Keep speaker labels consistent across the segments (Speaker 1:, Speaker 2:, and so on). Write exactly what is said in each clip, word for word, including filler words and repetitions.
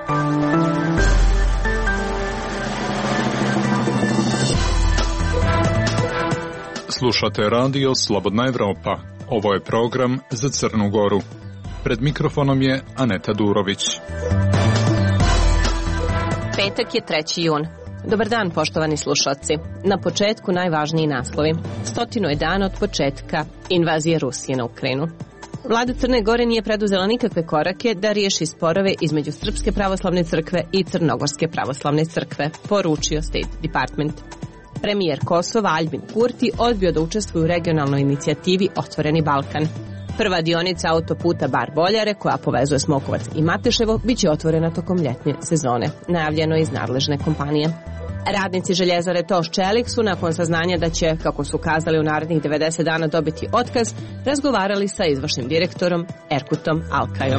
Speaker 1: Slušate radio Slobodna Evropa. Ovo je program za Crnu Goru. Pred mikrofonom je Aneta Durović.
Speaker 2: Petak je treći jun. Dobar dan, poštovani slušalci. Na početku najvažniji naslovi. Stotinu je dan od početka invazije Rusije na Ukrajinu. Vlada Crne Gore nije preduzela nikakve korake da riješi sporove između Srpske pravoslavne crkve i Crnogorske pravoslavne crkve, poručio State Department. Premijer Kosova Aljbin Kurti odbio da učestvuje u regionalnoj inicijativi Otvoreni Balkan. Prva dionica autoputa Bar-Boljare, koja povezuje Smokovac i Mateševo, bit će otvorena tokom ljetne sezone, najavljeno iz nadležne kompanije. Radnici željezare Toš Čelik su, nakon saznanja da će, kako su kazali, u narednih devedeset dana dobiti otkaz, razgovarali sa izvršnim direktorom Erkutom Alkajom.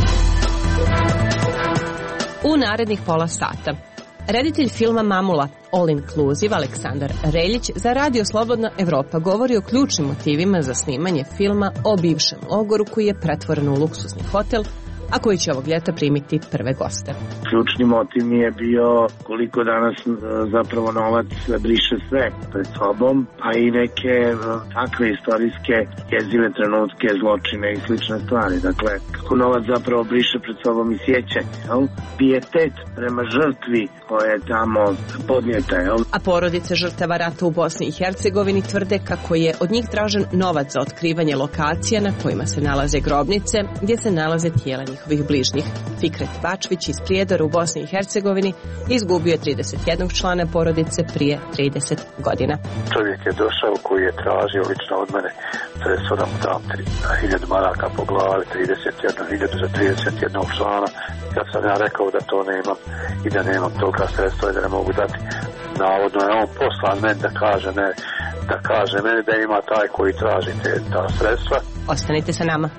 Speaker 2: U narednih pola sata reditelj filma Mamula All Inclusive Aleksandar Reljić za radio Slobodna Evropa govori o ključnim motivima za snimanje filma o bivšem logoru koji je pretvoren u luksuzni hotel, a koji će ovog ljeta primiti prve goste.
Speaker 3: Ključni motiv mi je bio koliko danas zapravo novac briše sve pred sobom, pa i neke takve istorijske jezive trenutke, zločine i slične stvari. Dakle, kako novac zapravo briše pred sobom i sjećanje, jel? Pijetet prema žrtvi koja je tamo podnijeta, jel?
Speaker 2: A porodice žrtava rata u Bosni i Hercegovini tvrde kako je od njih tražen novac za otkrivanje lokacija na kojima se nalaze grobnice, gdje se nalaze tijela njihovih bližnjih. Fikret Bačvić iz Prijedora u Bosni i Hercegovini izgubio je trideset jednog člana porodice prije trideset godina.
Speaker 4: Čovjek je došao koji je tražio lično od mene sredstvo da mu dam hiljadu maraka po glavi, trideset jednu hiljadu za trideset jednog člana. Kad sam ja rekao da to nemam i da nemam toga sredstva i da ne mogu dati, navodno je on poslan meni da kaže ne, da kaže meni da ima taj koji traži te, ta sredstva.
Speaker 2: Ostanite sa nama.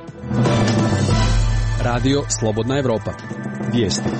Speaker 5: Radio Slobodna Evropa. Vijesti.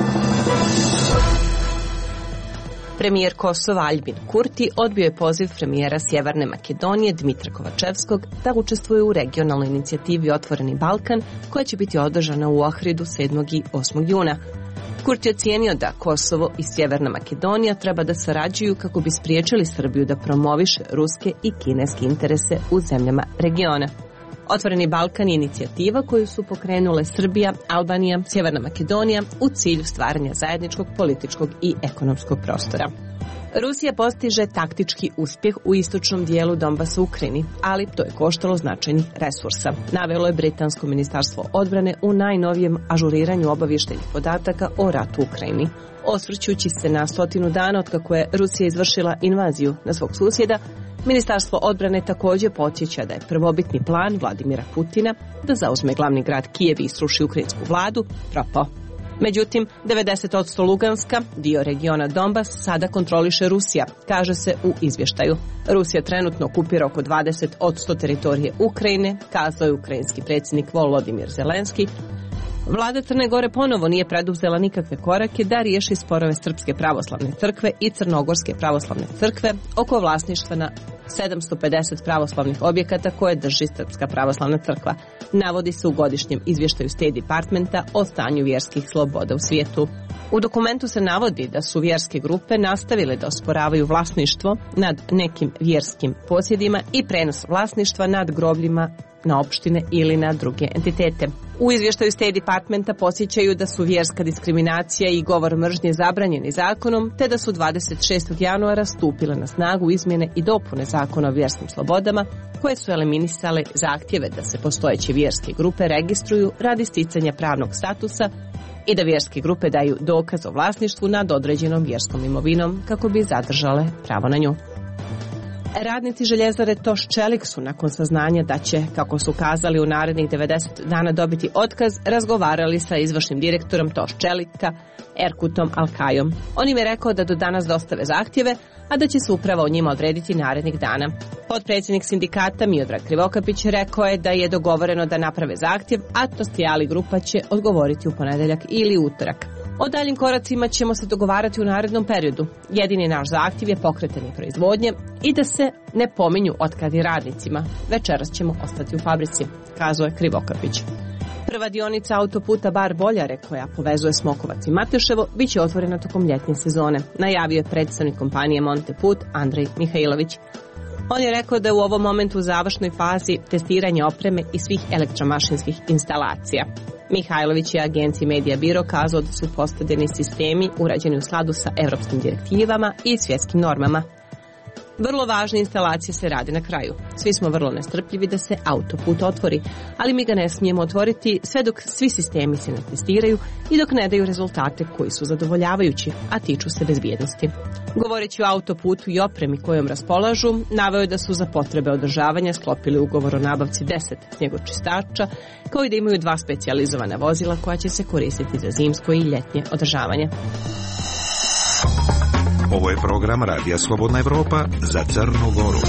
Speaker 2: Premijer Kosova Aljbin Kurti odbio je poziv premijera Sjeverne Makedonije Dmitra Kovačevskog da učestvuje u regionalnoj inicijativi Otvoreni Balkan, koja će biti održana u Ohridu sedmog i osmog juna. Kurti je ocijenio da Kosovo i Sjeverna Makedonija treba da sarađuju kako bi spriječili Srbiju da promoviše ruske i kineske interese u zemljama regiona. Otvoreni Balkan je inicijativa koju su pokrenule Srbija, Albanija, Sjeverna Makedonija u cilju stvaranja zajedničkog političkog i ekonomskog prostora. Rusija postiže taktički uspjeh u istočnom dijelu Donbasa u Ukrajini, ali to je koštalo značajnih resursa, navelo je Britansko ministarstvo odbrane u najnovijem ažuriranju obavještajnih podataka o ratu u Ukrajini. Osvrćući se na stotinu dana od kako je Rusija izvršila invaziju na svog susjeda, Ministarstvo odbrane također podsjeća da je prvobitni plan Vladimira Putina da zauzme glavni grad Kijev i sruši ukrajinsku vladu propao. Međutim, devedeset posto Luganska, dio regiona Donbas, sada kontroliše Rusija, kaže se u izvještaju. Rusija trenutno okupira oko dvadeset posto teritorije Ukrajine, kazao je ukrajinski predsjednik Volodimir Zelenski. Vlada Crne Gore ponovo nije preduzela nikakve korake da riješi sporove Srpske pravoslavne crkve i Crnogorske pravoslavne crkve oko vlasništva na sedamsto pedeset pravoslavnih objekata koje drži Srpska pravoslavna crkva, navodi se u godišnjem izvještaju State Departmenta o stanju vjerskih sloboda u svijetu. U dokumentu se navodi da su vjerske grupe nastavile da osporavaju vlasništvo nad nekim vjerskim posjedima i prenos vlasništva nad grobljima na opštine ili na druge entitete. U izvještaju State Departmenta podsjećaju da su vjerska diskriminacija i govor mržnje zabranjeni zakonom, te da su dvadeset šestog januara stupile na snagu izmjene i dopune zakona o vjerskim slobodama, koje su eliminisale zahtjeve da se postojeće vjerske grupe registruju radi sticanja pravnog statusa i da vjerske grupe daju dokaz o vlasništvu nad određenom vjerskom imovinom kako bi zadržale pravo na nju. Radnici željezare Toš Čelik su, nakon saznanja da će, kako su kazali, u narednih devedeset dana dobiti otkaz, razgovarali sa izvršnim direktorom Toš Čelika, Erkutom Alkajom. On im je rekao da do danas dostave zahtjeve, a da će se upravo o njima odrediti narednih dana. Potpredsjednik sindikata Miodrag Krivokapić rekao je da je dogovoreno da naprave zahtjev, a Tostijali grupa će odgovoriti u ponedjeljak ili utorak. O daljim koracima ćemo se dogovarati u narednom periodu. Jedini naš zahtjev je pokretanje proizvodnje i da se ne pominju otkazi radnicima. Večeras ćemo ostati u fabrici, kazao je Krivokapić. Prva dionica autoputa Bar Boljare, koja povezuje Smokovac i Mateševo, bit će otvorena tokom ljetnje sezone, najavio je predstavnik kompanije Monteput Andrej Mihajlović. On je rekao da je u ovom momentu u završnoj fazi testiranje opreme i svih elektromašinskih instalacija. Mihajlović je agenciji Media Biro kazao da su postavljeni sistemi urađeni u skladu sa evropskim direktivama i svjetskim normama. Vrlo važne instalacije se rade na kraju. Svi smo vrlo nestrpljivi da se autoput otvori, ali mi ga ne smijemo otvoriti sve dok svi sistemi se ne testiraju i dok ne daju rezultate koji su zadovoljavajući, a tiču se bezbjednosti. Govoreći o autoputu i opremi kojom raspolažu, naveo je da su za potrebe održavanja sklopili ugovor o nabavci deset snjegočistača, kao i da imaju dva specijalizovana vozila koja će se koristiti za zimsko i ljetnje održavanje.
Speaker 6: Ovo je program Radija Slobodna Evropa za Crnu Goru.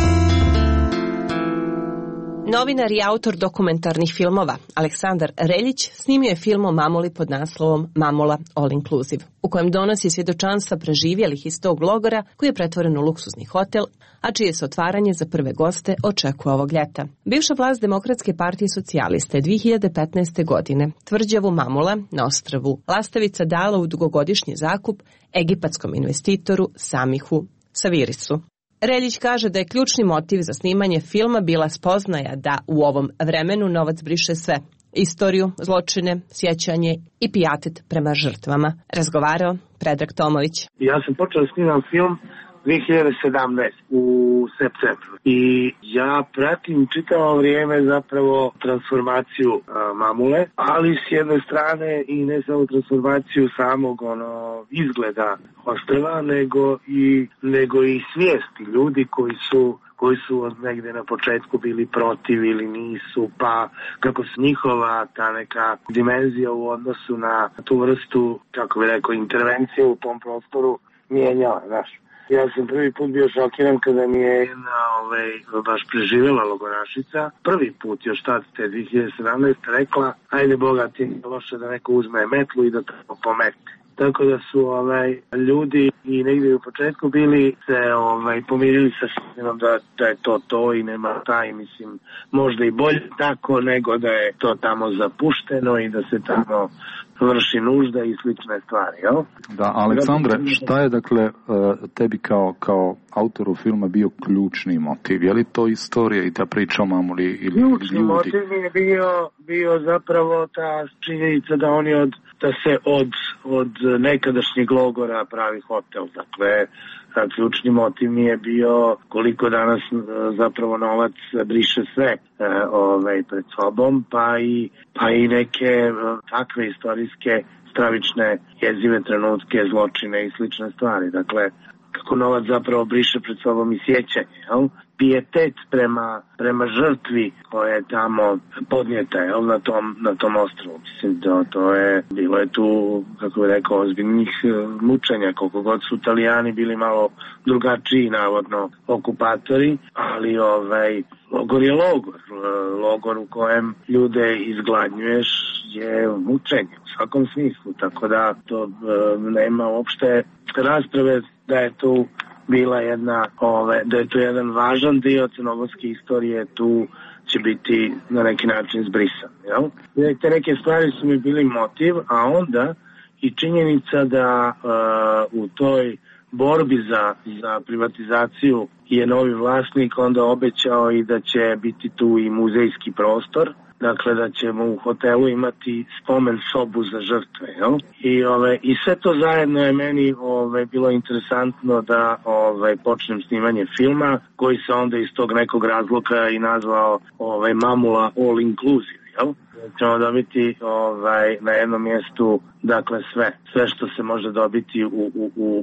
Speaker 2: Novinar i autor dokumentarnih filmova Aleksandar Reljić snimio je film o Mamuli pod naslovom Mamula All Inclusive, u kojem donosi svjedočanstva preživjelih iz tog logora koji je pretvoren u luksuzni hotel, a čije se otvaranje za prve goste očekuje ovog ljeta. Bivša vlast Demokratske partije socijaliste dvije hiljade petnaeste. godine tvrđavu Mamula na ostrvu Lastavica dala u dugogodišnji zakup egipatskom investitoru Samihu Savirisu. Reljić kaže da je ključni motiv za snimanje filma bila spoznaja da u ovom vremenu novac briše sve. Istoriju, zločine, sjećanje i pijatet prema žrtvama. Razgovarao Predrag Tomović.
Speaker 3: Ja sam počeo da snimam film dvije hiljade sedamnaeste. u septembru. I ja pratim čitavo vrijeme zapravo transformaciju a, Mamule, ali s jedne strane i ne samo transformaciju samog ono izgleda ostrva, nego i, nego i svijesti ljudi koji su koji su od negdje na početku bili protiv ili nisu, pa kako se njihova ta neka dimenzija u odnosu na tu vrstu, kako bi rekao, intervencije u tom prostoru mijenjala, znaš. Ja sam prvi put bio šokiran kada mi je jedna ovaj, baš preživjela logorašica. Prvi put još tad te dvije hiljade sedamnaeste. rekla, ajde Boga ti je loše da neko uzme metlu i da to pomete. Tako da su ovaj, ljudi i negdje u početku bili se ovaj, pomirili sa šestinom da, da je to to i nema taj, mislim, možda i bolje tako nego da je to tamo zapušteno i da se tamo vrši nužda i slične stvari, jel?
Speaker 1: Da, Aleksandre, šta je dakle tebi kao, kao autoru filma bio ključni motiv? Je li to istorija i ta priča o Mamuli ili
Speaker 3: ključni
Speaker 1: ljudi?
Speaker 3: Motiv mi je bio, bio zapravo ta činjenica da oni od, da se od, od nekadašnjeg logora pravi hotel, dakle ključni motiv mi je bio koliko danas zapravo novac briše sve ovaj, pred sobom, pa i, pa i neke takve istorijske stravične jezive trenutke, zločine i slične stvari. Dakle, kako novac zapravo briše pred sobom i sjećanje, jel? Pijetet prema, prema žrtvi koja je tamo podnijeta, jel, na tom, na tom ostrovu. Mislim, to, to je, bilo je tu, kako bih rekao, ozbiljnih mučenja, koliko god su Italijani bili malo drugačiji, navodno, okupatori, ali ovaj, logor je logor. Logor u kojem ljude izgladnjuješ je mučenje u svakom smislu, tako da to e, nema uopšte rasprave da je tu bila jedna, ove, da je to jedan važan dio crnogorske istorije, tu će biti na neki način zbrisan. Jel? Te neke stvari su mi bili motiv, a onda i činjenica da uh, u toj borbi za, za privatizaciju je novi vlasnik onda obećao i da će biti tu i muzejski prostor. Dakle, da ćemo u hotelu imati spomen sobu za žrtve, jel? I, ove, i sve to zajedno je meni ove, bilo interesantno da ove, počnem snimanje filma, koji se onda iz tog nekog razloga i nazvao ove, Mamula All Inclusive, jel? Ćemo dobiti ovaj, na jednom mjestu, dakle, sve, sve što se može dobiti u, u, u, u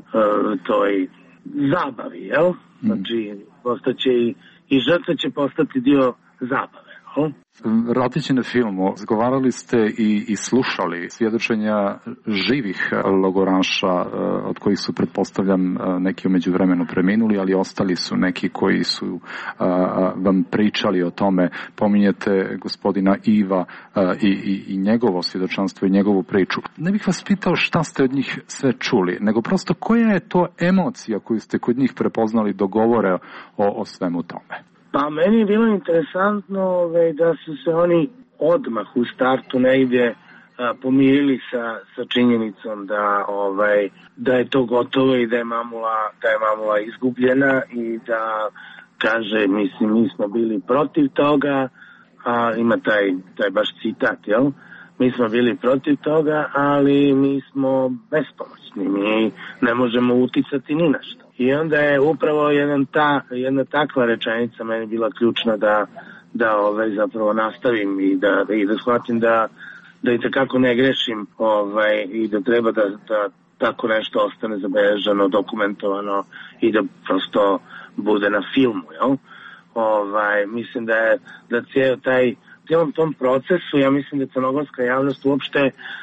Speaker 3: toj zabavi, jel? Znači, postaće i, i žrtve će postati dio zabave.
Speaker 1: Vratit će na filmu, razgovarali ste i, i slušali svjedočenja živih logoraša, od kojih su, pretpostavljam, neki u međuvremenu preminuli, ali ostali su neki koji su a, vam pričali o tome. Pominjete gospodina Iva a, i, i, i njegovo svjedočanstvo i njegovu priču. Ne bih vas pitao šta ste od njih sve čuli, nego prosto koja je to emocija koju ste kod njih prepoznali do govore o, o svemu tome?
Speaker 3: Pa meni je bilo interesantno ove, da su se oni odmah u startu negdje a, pomirili sa, sa činjenicom da ovaj da je to gotovo i da je mamula da je mamula izgubljena i da kaže, mislim, mi smo bili protiv toga, a ima taj, taj baš citat, jel? Mi smo bili protiv toga, ali mi smo bespomoćni, mi ne možemo uticati ni na što. I onda je upravo jedan ta, jedna takva rečenica meni bila ključna da, da ovaj, zapravo nastavim i da, i da shvatim da, da i tekako ne grešim ovaj, i da treba da, da tako nešto ostane zabeleženo, dokumentovano i da prosto bude na filmu, jel? Ovaj, mislim da je da cijel taj cijelom tom procesu, ja mislim da crnogorska javnost uopšte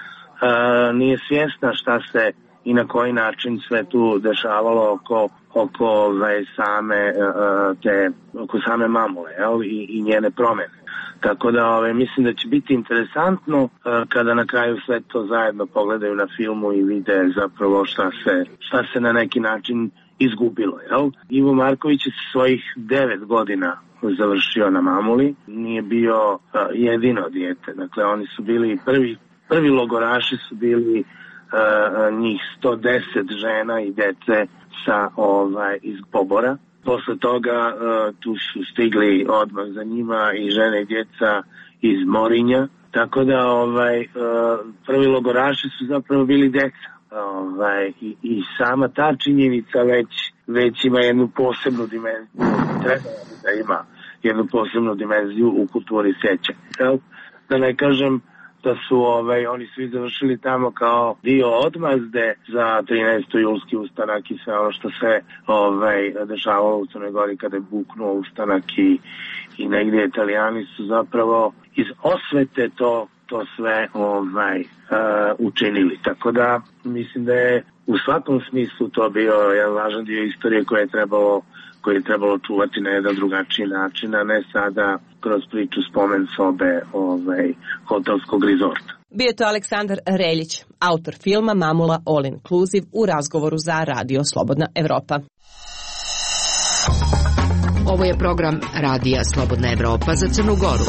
Speaker 3: uh, nije svjesna šta se i na koji način sve tu dešavalo oko oko ovaj, same uh, te oko same mamule, jel? I, i njene promjene. Tako da ovaj, mislim da će biti interesantno uh, kada na kraju sve to zajedno pogledaju na filmu i vide zapravo šta se šta se na neki način izgubilo, jel? Ivo Marković je svojih devet godina završio na mamuli, nije bio uh, jedino dijete, dakle oni su bili prvi, prvi logoraši su bili uh, njih sto deset žena i dece sa ovaj iz Pobora. Posle toga uh, tu su stigli odmah za njima i žene i djeca iz Morinja, tako da ovaj uh, prvi logoraši su zapravo bili deca. Ovaj, i, i sama ta činjenica već, već ima jednu posebnu dimenziju, treba da ima jednu posebnu dimenziju u kulturi sjećanja. Da ne kažem da su ovaj, oni svi završili tamo kao dio odmazde za trinaesti julski ustanak i sve ono što se ovaj, dešavalo u Crnoj Gori kada je buknuo ustanak i, i negdje Italijani su zapravo iz osvete to to sve ovaj uh, učinili. Tako da mislim da je u svakom smislu to bio jedan važan dio istorije koje je trebalo koje je trebalo čuvati na jedan drugačiji način, a ne sada kroz priču spomen sobe ovaj, hotelskog rezorta.
Speaker 2: Bio je to Aleksandar Reljić, autor filma Mamula All Inclusive u razgovoru za Radio Slobodna Evropa.
Speaker 7: Ovo je program Radija Slobodna Evropa za Crnu Goru.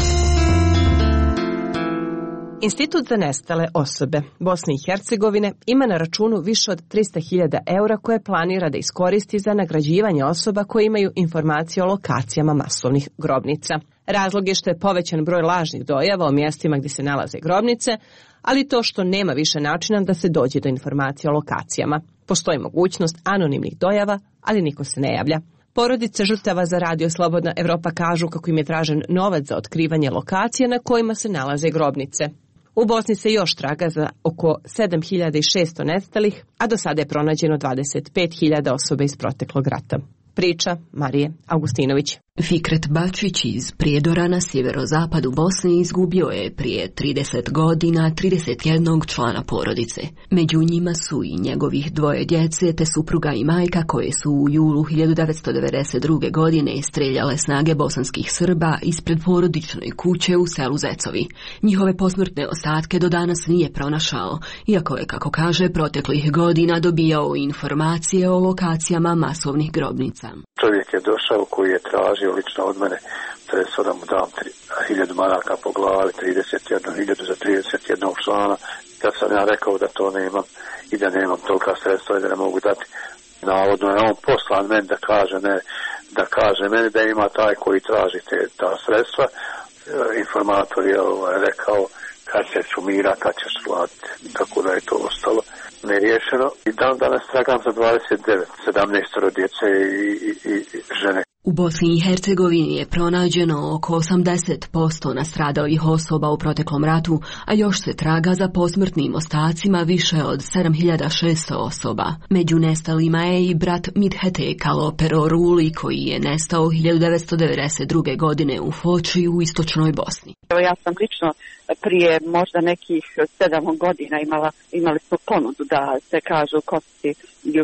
Speaker 2: Institut za nestale osobe Bosne i Hercegovine ima na računu više od trista hiljada eura koje planira da iskoristi za nagrađivanje osoba koje imaju informacije o lokacijama masovnih grobnica. Razlog je što je povećan broj lažnih dojava o mjestima gdje se nalaze grobnice, ali to što nema više načina da se dođe do informacije o lokacijama. Postoji mogućnost anonimnih dojava, ali niko se ne javlja. Porodice žrtava za Radio Slobodna Evropa kažu kako im je tražen novac za otkrivanje lokacije na kojima se nalaze grobnice. U Bosni se još traga za oko sedam hiljada šesto nestalih, a do sada je pronađeno dvadeset pet hiljada osoba iz proteklog rata. Priča Marije Augustinović.
Speaker 7: Fikret Bačić iz Prijedora na sjeverozapadu Bosne izgubio je prije trideset godina trideset jednog člana porodice. Među njima su i njegovih dvoje djece te supruga i majka koje su u julu hiljadu devetsto devedeset druge. godine streljale snage bosanskih Srba ispred porodične kuće u selu Zecovi. Njihove posmrtne ostatke do danas nije pronašao, iako je, kako kaže, proteklih godina dobijao informacije o lokacijama masovnih grobnica.
Speaker 4: Čovjek je došao koji je tražio lično od mene sredstva da mu dam hiljadu maraka po glavi, trideset jednu hiljadu za trideset jednog člana. Kad sam ja rekao da to nemam i da nemam tolika sredstva i da ne mogu dati, navodno je on poslan meni da kaže, ne, da kaže meni da ima taj koji traži te, ta sredstva. Informator je ovaj, rekao kad će sumira, kad ćeš platiti, tako da je to ostalo neriješeno. I dan danas tragam za dvadeset devet, sedamnaest djece i, i, i žene.
Speaker 7: U Bosni i Hercegovini je pronađeno oko osamdeset posto nastradalih osoba u proteklom ratu, a još se traga za posmrtnim ostacima više od sedam hiljada šesto osoba. Među nestalima je i brat Midhete Kalopero Ruli koji je nestao hiljadu devetsto devedeset druge. godine u Foči u istočnoj Bosni.
Speaker 8: Evo, ja sam lično prije možda nekih sedam godina imala, imali smo ponudu da se kažu kosti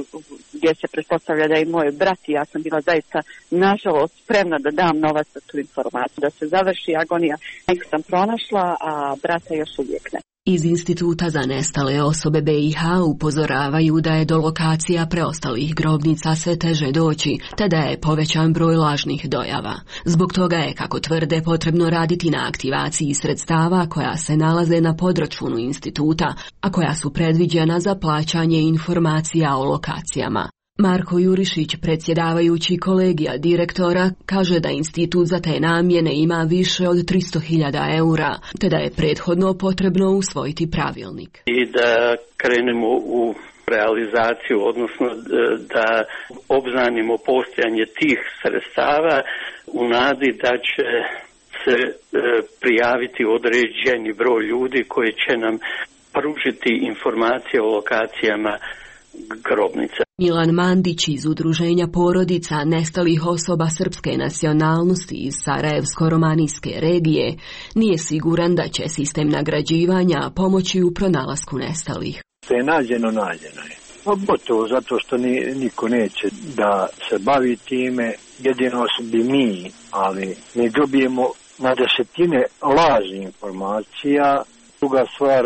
Speaker 8: gdje se pretpostavlja da je moj brat i ja sam bila zaista nažalost spremna da dam novac za tu informaciju, da se završi agonija. Nek sam pronašla, a brata još uvijek ne.
Speaker 7: Iz Instituta za nestale osobe B i H upozoravaju da je do lokacija preostalih grobnica sve teže doći, te da je povećan broj lažnih dojava. Zbog toga je, kako tvrde, potrebno raditi na aktivaciji sredstava koja se nalaze na podračunu instituta, a koja su predviđena za plaćanje informacija o lokacijama. Marko Jurišić, predsjedavajući kolegija direktora, kaže da institut za te namjene ima više od tristo hiljada eura, te da je prethodno potrebno usvojiti pravilnik.
Speaker 9: I da krenemo u realizaciju, odnosno da obznanimo postojanje tih sredstava u nadi da će se prijaviti određeni broj ljudi koji će nam pružiti informacije o lokacijama grobnica.
Speaker 7: Milan Mandić iz Udruženja porodica nestalih osoba srpske nacionalnosti iz Sarajevsko-romanijske regije nije siguran da će sistem nagrađivanja pomoći u pronalasku nestalih.
Speaker 10: Sve je nađeno, nađeno je. Pogotovo zato što ni, niko neće da se bavi time, jedino bi mi, ali mi dobijemo na desetine lažnih informacija. Druga stvar,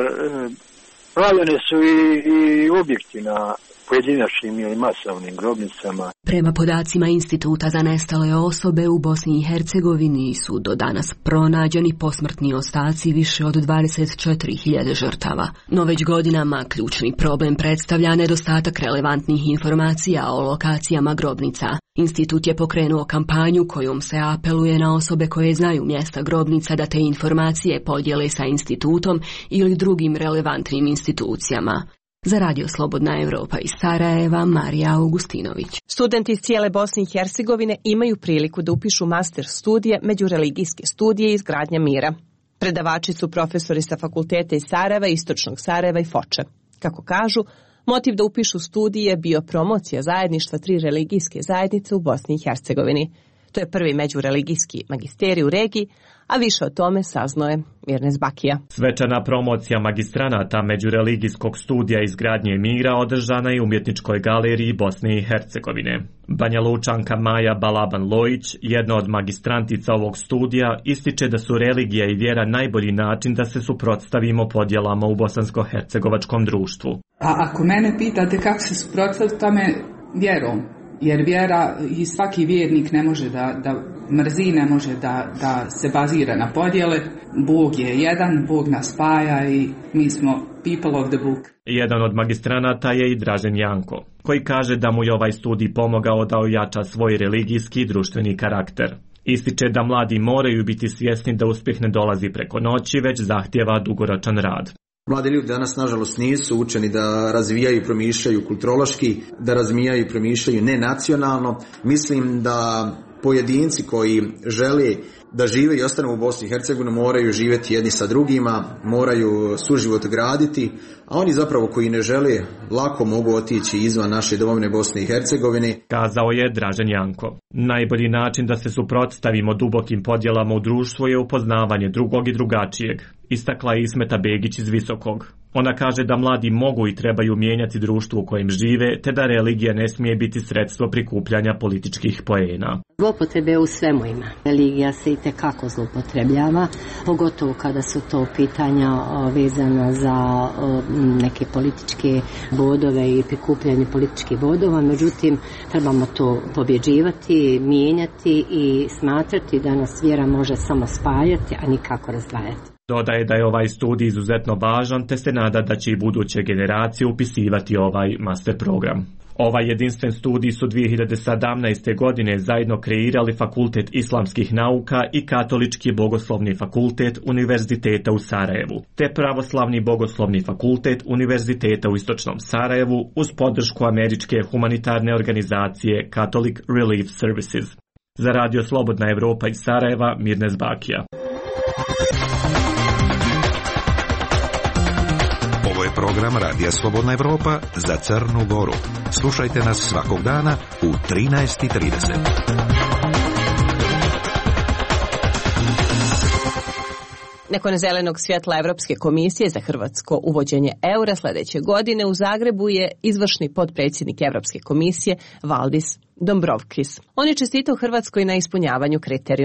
Speaker 10: pravljene su i, i objekti na pojedinačnim ili masovnim grobnicama.
Speaker 7: Prema podacima Instituta za nestale osobe u Bosni i Hercegovini su do danas pronađeni posmrtni ostaci više od dvadeset četiri hiljade žrtava. No već godinama ključni problem predstavlja nedostatak relevantnih informacija o lokacijama grobnica. Institut je pokrenuo kampanju kojom se apeluje na osobe koje znaju mjesta grobnica da te informacije podijele sa institutom ili drugim relevantnim institucijama. Za Radio Slobodna Evropa iz Sarajeva, Marija Augustinović.
Speaker 2: Studenti iz cijele Bosne i Hercegovine imaju priliku da upišu master studije međureligijske studije i izgradnja mira. Predavači su profesori sa fakulteta iz Sarajeva, Istočnog Sarajeva i Foče. Kako kažu, motiv da upišu studije je bio promocija zajedništva tri religijske zajednice u Bosni i Hercegovini. To je prvi međureligijski magisterij u regiji, a više o tome saznao je Mirnes Bakija.
Speaker 11: Svečana promocija magistranata međureligijskog studija izgradnje mira održana je u Umjetničkoj galeriji Bosne i Hercegovine. Banja Lučanka Maja Balaban-Lojić, jedna od magistrantica ovog studija, ističe da su religija i vjera najbolji način da se suprotstavimo podjelama u bosansko-hercegovačkom društvu.
Speaker 12: A ako mene pitate kako se suprotstaviti tome, vjerom. Jer vjera i svaki vjernik ne može da, da mrzi, ne može da, da se bazira na podjele. Bog je jedan, Bog nas spaja i mi smo people of the book.
Speaker 11: Jedan od magistranata je i Dražen Janko, koji kaže da mu je ovaj studij pomogao da ojača svoj religijski i društveni karakter. Ističe da mladi moraju biti svjesni da uspjeh ne dolazi preko noći, već zahtijeva dugoročan rad.
Speaker 13: Mladi ljudi danas, nažalost, nisu učeni da razvijaju i promišljaju kulturološki, da razvijaju i promišljaju nenacionalno. Mislim da pojedinci koji žele da žive i ostanu u Bosni i Hercegovini moraju živjeti jedni sa drugima, moraju suživot graditi, a oni zapravo koji ne žele lako mogu otići izvan naše domovine Bosne i Hercegovine.
Speaker 11: Kazao je Dražen Janko. Najbolji način da se suprotstavimo dubokim podjelama u društvu je upoznavanje drugog i drugačijeg, istakla je Ismeta Begić iz Visokog. Ona kaže da mladi mogu i trebaju mijenjati društvo u kojem žive, te da religija ne smije biti sredstvo prikupljanja političkih poena.
Speaker 14: Zloupotrebe u svemu ima. Religija se i tekako zloupotrebljava, pogotovo kada su to pitanja vezana za neke političke bodove i prikupljanje političkih bodova. Međutim, trebamo to pobjeđivati, mijenjati i smatrati da nas vjera može samo spajati, a nikako razdvajati.
Speaker 11: Dodaje da je ovaj studij izuzetno važan, te se nada da će i buduće generacije upisivati ovaj master program. Ovaj jedinstven studij su dvije hiljade sedamnaeste. godine zajedno kreirali Fakultet islamskih nauka i Katolički bogoslovni fakultet Univerziteta u Sarajevu, te Pravoslavni bogoslovni fakultet Univerziteta u Istočnom Sarajevu uz podršku američke humanitarne organizacije Catholic Relief Services. Za Radio Slobodna Evropa iz Sarajeva, Mirnes Bakija.
Speaker 6: Ovo je program Radija Slobodna Evropa za Crnu Goru. Slušajte nas svakog dana u trinaest i trideset.
Speaker 2: Nakon zelenog svjetla Evropske komisije za hrvatsko uvođenje eura sljedeće godine u Zagrebu je izvršni potpredsjednik Evropske komisije Valdis Dombrovskis. On je čestitao Hrvatskoj na ispunjavanju kriterijuma.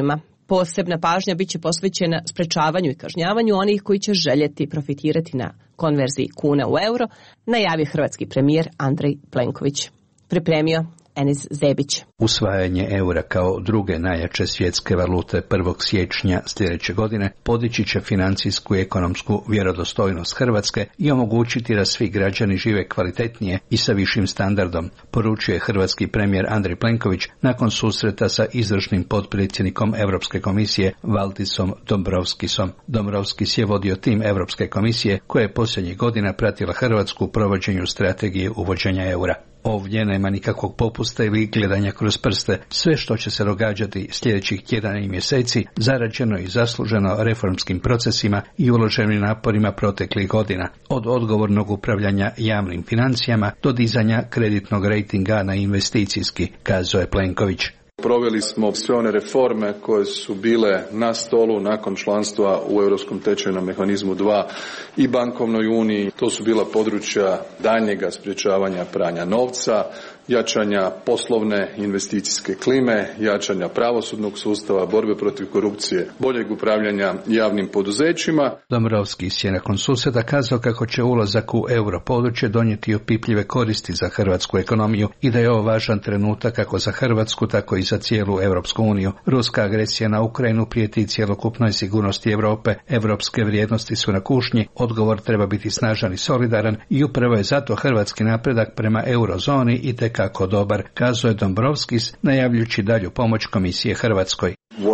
Speaker 2: Posebna pažnja biće posvećena sprečavanju i kažnjavanju onih koji će željeti profitirati na konverziji kuna u euro, najavio hrvatski premijer Andrej Plenković. Pripremio Enis Zebić.
Speaker 15: Usvajanje eura kao druge najjače svjetske valute prvog siječnja sljedeće godine podići će financijsku i ekonomsku vjerodostojnost Hrvatske i omogućiti da svi građani žive kvalitetnije i sa višim standardom, poručuje hrvatski premijer Andrej Plenković nakon susreta sa izvršnim potpredsjednikom Europske komisije Valdisom Dombrovskisom. Dombrovskis je vodio tim Europske komisije koja je posljednjih godina pratila Hrvatsku u provođenju strategije uvođenja eura. Ovdje nema nikakvog popusta ili gledanja kroz prste. Sve što će se događati sljedećih tjedana i mjeseci zarađeno i zasluženo reformskim procesima i uloženim naporima proteklih godina, od odgovornog upravljanja javnim financijama do dizanja kreditnog rejtinga na investicijski, kazao je Plenković.
Speaker 16: Proveli smo sve one reforme koje su bile na stolu nakon članstva u Europskom tečajnom mehanizmu dva i bankovnoj uniji. To su bila područja daljnjega sprječavanja pranja novca, jačanja poslovne investicijske klime, jačanja pravosudnog sustava, borbe protiv korupcije, boljeg upravljanja javnim poduzećima.
Speaker 15: Dombrovskis je nakon susreta kazao kako će ulazak u europodručje donijeti opipljive koristi za hrvatsku ekonomiju i da je ovo važan trenutak kako za Hrvatsku, tako i za cijelu Europsku uniju. Ruska agresija na Ukrajinu prijeti cjelokupnoj sigurnosti Europe. Europske vrijednosti su na kušnji, odgovor treba biti snažan i solidaran i upravo je zato hrvatski napredak prema eurozoni i tek kako dobar, kazao je Dombrovskis, najavljujući dalju pomoć Komisije Hrvatskoj.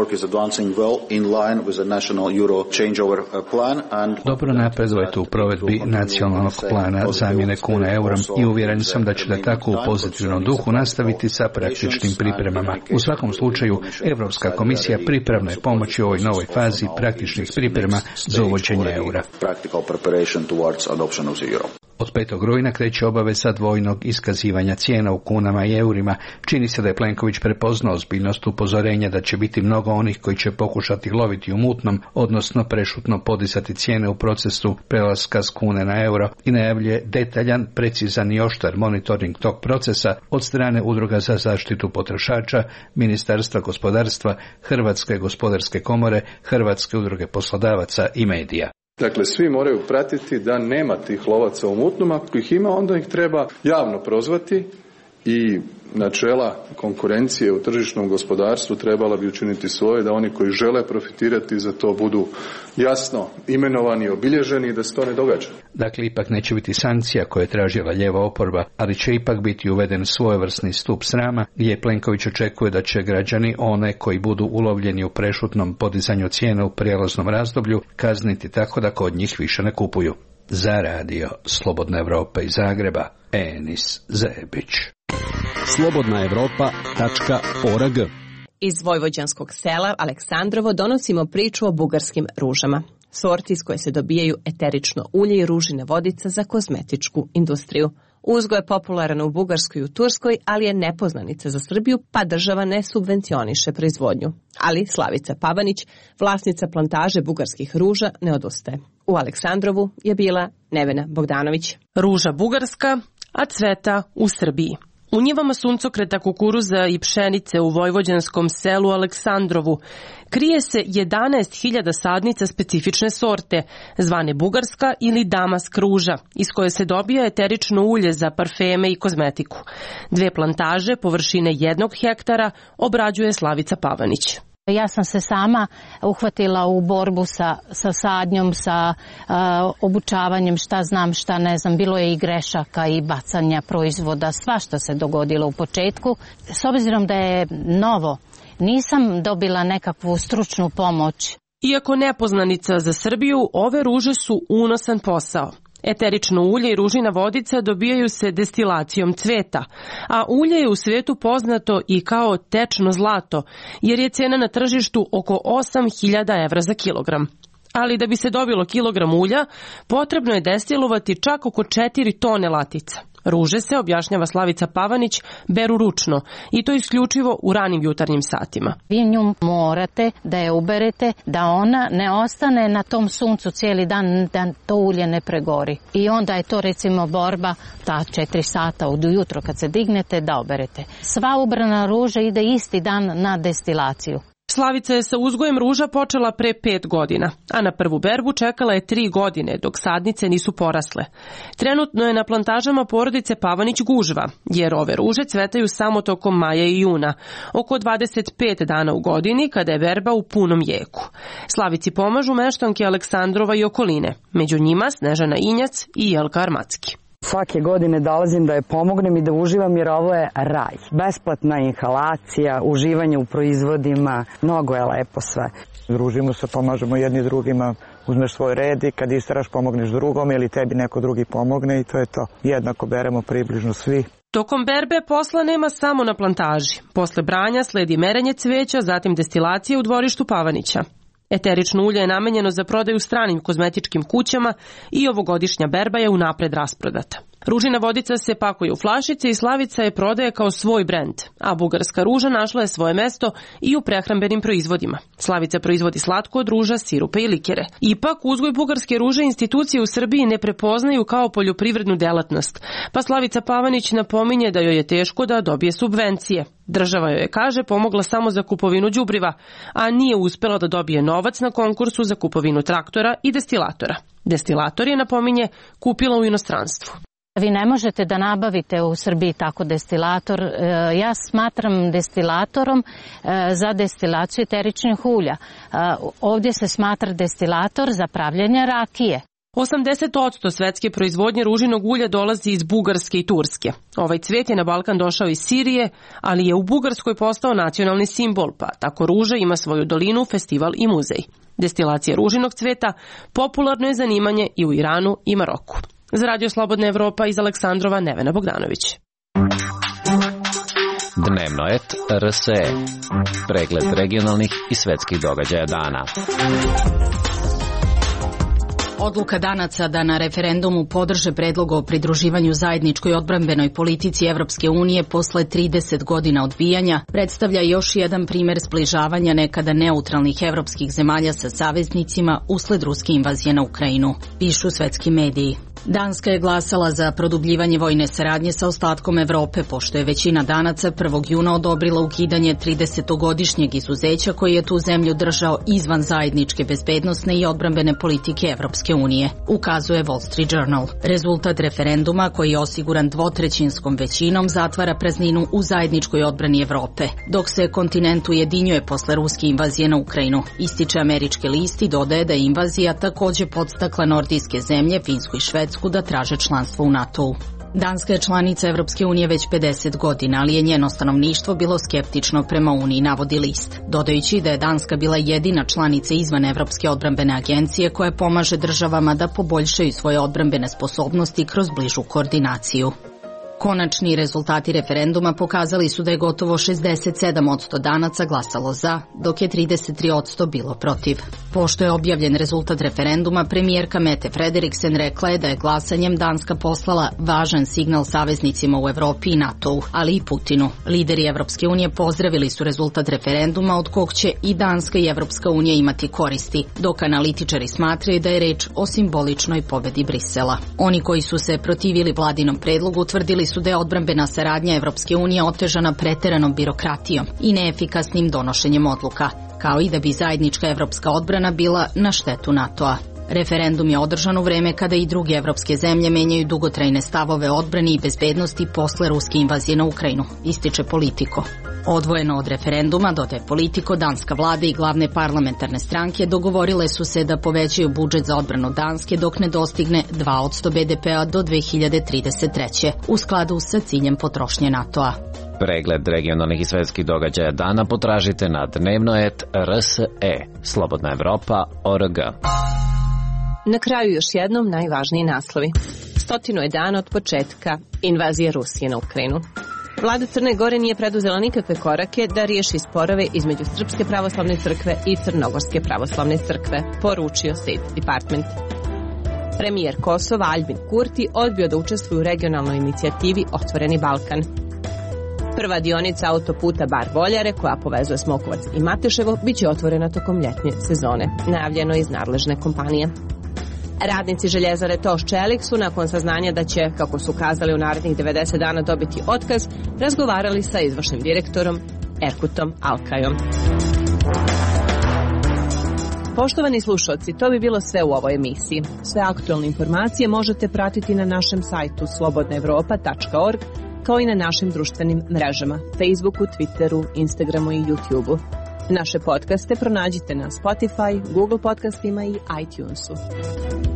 Speaker 15: Dobro napredujete u provedbi nacionalnog plana zamjene kuna eurom i uvjeren sam da ćete tako u pozitivnom duhu nastaviti sa praktičnim pripremama. U svakom slučaju, Europska komisija pripravna je pomoći u ovoj novoj fazi praktičnih priprema za uvođenje eura. Od petog rujna kreće obaveza dvojnog iskazivanja cijena u kunama i eurima. Čini se da je Plenković prepoznao ozbiljnost upozorenja da će biti mnogo onih koji će pokušati loviti u mutnom, odnosno prešutno podizati cijene u procesu prelaska s kune na euro i najavljuje detaljan, precizan i oštar monitoring tog procesa od strane Udruga za zaštitu potrošača, Ministarstva gospodarstva, Hrvatske gospodarske komore, Hrvatske udruge poslodavaca i medija.
Speaker 16: Dakle, svi moraju pratiti da nema tih lovaca u mutnom, ako ih ima, onda ih treba javno prozvati i načela konkurencije u tržišnom gospodarstvu trebala bi učiniti svoje, da oni koji žele profitirati za to budu jasno imenovani i obilježeni i da se to ne događa.
Speaker 15: Dakle, ipak neće biti sankcija koje je tražila lijeva oporba, ali će ipak biti uveden svojevrsni stup srama gdje Plenković očekuje da će građani one koji budu ulovljeni u prešutnom podizanju cijena u prijelaznom razdoblju kazniti tako da kod njih više ne kupuju. Za radio Slobodna Evropa iz Zagreba, Enis Zebić.
Speaker 5: slobodna evropa tačka org.
Speaker 2: Iz vojvođanskog sela Aleksandrovo donosimo priču o bugarskim ružama. Sorti iz koje se dobijaju eterično ulje i ružina vodica za kozmetičku industriju. Uzgoj je popularan u Bugarskoj i u Turskoj, ali je nepoznanica za Srbiju, pa država ne subvencioniše proizvodnju. Ali Slavica Pavanić, vlasnica plantaže bugarskih ruža, ne odustaje. U Aleksandrovu je bila Nevena Bogdanović.
Speaker 17: Ruža bugarska, a cveta u Srbiji. U njivama suncokreta, kukuruza i pšenice u vojvođanskom selu Aleksandrovu krije se jedanaest hiljada sadnica specifične sorte, zvane bugarska ili damask ruža, iz koje se dobija eterično ulje za parfeme i kozmetiku. Dve plantaže površine jednog hektara obrađuje Slavica Pavanić.
Speaker 18: Ja sam se sama uhvatila u borbu sa, sa sadnjom, sa uh, obučavanjem, šta znam, šta ne znam. Bilo je i grešaka i bacanja proizvoda, svašta se dogodilo u početku. S obzirom da je novo, nisam dobila nekakvu stručnu pomoć.
Speaker 17: Iako nepoznanica za Srbiju, ove ruže su unosan posao. Eterično ulje i ružina vodica dobijaju se destilacijom cveta, a ulje je u svijetu poznato i kao tečno zlato, jer je cena na tržištu oko osam hiljada evra za kilogram. Ali da bi se dobilo kilogram ulja, potrebno je destilovati čak oko četiri tone latica. Ruže se, objašnjava Slavica Pavanić, beru ručno i to isključivo u ranim jutarnjim satima.
Speaker 18: Vi nju morate da je uberete, da ona ne ostane na tom suncu cijeli dan, da to ulje ne pregori. I onda je to recimo borba, ta četiri sata od ujutro kad se dignete da oberete. Sva ubrana ruža ide isti dan na destilaciju.
Speaker 17: Slavica je sa uzgojem ruža počela pre pet godina, a na prvu berbu čekala je tri godine dok sadnice nisu porasle. Trenutno je na plantažama porodice Pavanić gužva, jer ove ruže cvetaju samo tokom maja i juna, oko dvadeset pet dana u godini kada je berba u punom jeku. Slavici pomažu meštanke Aleksandrova i okoline, među njima Snežana Injac i Jelka Armacki.
Speaker 19: Svake godine dolazim da je pomognem i da uživam jer ovo je raj. Besplatna inhalacija, uživanje u proizvodima, mnogo je lepo sve.
Speaker 20: Družimo se, pomažemo jedni drugima, uzmeš svoj red i kad istaraš pomogneš drugom ili tebi neko drugi pomogne i to je to. Jednako beremo približno svi.
Speaker 17: Tokom berbe posla nema samo na plantaži. Posle branja sledi merenje cveća, zatim destilacija u dvorištu Pavanića. Eterično ulje je namenjeno za prodaju stranim kozmetičkim kućama i ovogodišnja berba je unapred rasprodata. Ružina vodica se pakuje u flašice i Slavica je prodaje kao svoj brend, a bugarska ruža našla je svoje mesto i u prehrambenim proizvodima. Slavica proizvodi slatko od ruža, sirupe i likere. Ipak, uzgoj bugarske ruže institucije u Srbiji ne prepoznaju kao poljoprivrednu delatnost, pa Slavica Pavanić napominje da joj je teško da dobije subvencije. Država joj je, kaže, pomogla samo za kupovinu đubriva, a nije uspela da dobije novac na konkursu za kupovinu traktora i destilatora. Destilator je, napominje, kupila u inostranstvu.
Speaker 18: Vi ne možete da nabavite u Srbiji tako destilator. Ja smatram destilatorom za destilaciju eteričnih ulja. Ovdje se smatra destilator za pravljenje rakije.
Speaker 17: osamdeset posto svetske proizvodnje ružinog ulja dolazi iz Bugarske i Turske. Ovaj cvet je na Balkan došao iz Sirije, ali je u Bugarskoj postao nacionalni simbol, pa tako ruža ima svoju dolinu, festival i muzej. Destilacija ružinog cveta popularno je zanimanje i u Iranu i Maroku. Za Radio Slobodna Evropa iz Aleksandrova, Nevena Bogdanović.
Speaker 21: Dnevno et R S E. Pregled regionalnih i svetskih događaja dana.
Speaker 22: Odluka Danaca da na referendumu podrže predlog o pridruživanju zajedničkoj odbrambenoj politici Evropske unije posle trideset godina odbijanja predstavlja još jedan primer zbližavanja nekada neutralnih evropskih zemalja sa saveznicima usled ruske invazije na Ukrajinu, pišu svetski mediji. Danska je glasala za produbljivanje vojne saradnje sa ostatkom Evrope, pošto je većina Danaca prvog juna odobrila ukidanje tridesetogodišnjeg izuzeća koji je tu zemlju držao izvan zajedničke bezbednosne i odbrambene politike Evropske unije, ukazuje Wall Street Journal. Rezultat referenduma, koji je osiguran dvotrećinskom većinom, zatvara prazninu u zajedničkoj odbrani Evrope, dok se kontinent ujedinjuje posle ruske invazije na Ukrajinu. Ističe američki list i dodaje da je invazija takođe podstakla nordijske zemlje, Finsku i Švedsku, da traže članstvo u NATO-u. Danska je članica Evropske unije već pedeset godina, ali je njeno stanovništvo bilo skeptično prema Uniji, navodi list, dodajući da je Danska bila jedina članica izvan Evropske odbrambene agencije koja pomaže državama da poboljšaju svoje odbrambene sposobnosti kroz bližu koordinaciju. Konačni rezultati referenduma pokazali su da je gotovo šezdeset sedam posto Danaca glasalo za, dok je trideset tri posto bilo protiv. Pošto je objavljen rezultat referenduma, premijerka Mette Frederiksen rekla je da je glasanjem Danska poslala važan signal saveznicima u Evropi i NATO-u, ali i Putinu. Lideri Evropske unije pozdravili su rezultat referenduma od kog će i Danska i Evropska unija imati koristi, dok analitičari smatraju da je reč o simboličnoj pobedi Brisela. Oni koji su se protivili vladinom predlogu tvrdili su da je odbrambena saradnja Evropske unije otežana preteranom birokratijom i neefikasnim donošenjem odluka, kao i da bi zajednička evropska odbrana bila na štetu NATO-a. Referendum je održan u vreme kada i druge evropske zemlje menjaju dugotrajne stavove odbrani i bezbednosti posle ruske invazije na Ukrajinu, ističe Politico. Odvojeno od referenduma, dodaje Politico, danska vlada i glavne parlamentarne stranke dogovorile su se da povećaju budžet za odbranu Danske dok ne dostigne dva posto B D P-a do dve hiljade trideset treće u skladu sa ciljem potrošnje NATO-a.
Speaker 21: Pregled regionalnih i svetskih događaja dana potražite na dnevno et R S E. Slobodna Evropa, O R G.
Speaker 2: Na kraju još jednom najvažniji naslovi. Stotinu je dana od početka invazije Rusije na Ukrajinu. Vlada Crne Gore nije preduzela nikakve korake da riješi sporove između Srpske pravoslavne crkve i Crnogorske pravoslavne crkve, poručio State Department. Premijer Kosova Aljbin Kurti odbio da učestvuje u regionalnoj inicijativi Otvoreni Balkan. Prva dionica autoputa Bar-Boljare, koja povezuje Smokovac i Mateševo, bit će otvorena tokom ljetnje sezone, najavljeno iz nadležne kompanije. Radnici željezare Toš Čelik su, nakon saznanja da će, kako su kazali, u narednih devedeset dana dobiti otkaz, razgovarali sa izvršnim direktorom Erkutom Alkajom. Poštovani slušalci, to bi bilo sve u ovoj emisiji. Sve aktualne informacije možete pratiti na našem sajtu slobodna evropa tačka org, kao i na našim društvenim mrežama, Facebooku, Twitteru, Instagramu i YouTubeu. Naše podcaste pronađite na Spotify, Google podcastima i iTunesu.